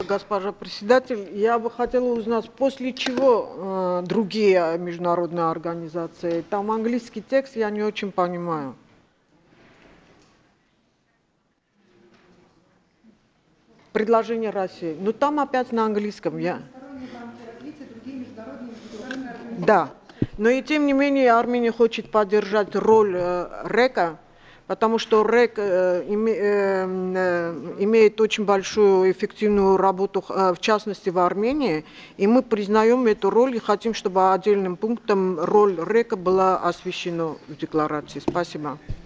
госпожа председатель. Я бы хотела узнать, после чего другие международные организации. Там английский текст я не очень понимаю. Предложение России. Ну там опять на английском. Да. Но и тем не менее Армения хочет поддержать роль РЭКа, потому что РЭК имеет очень большую эффективную работу, в частности в Армении, и мы признаем эту роль и хотим, чтобы отдельным пунктом роль РЭКа была освещена в декларации. Спасибо.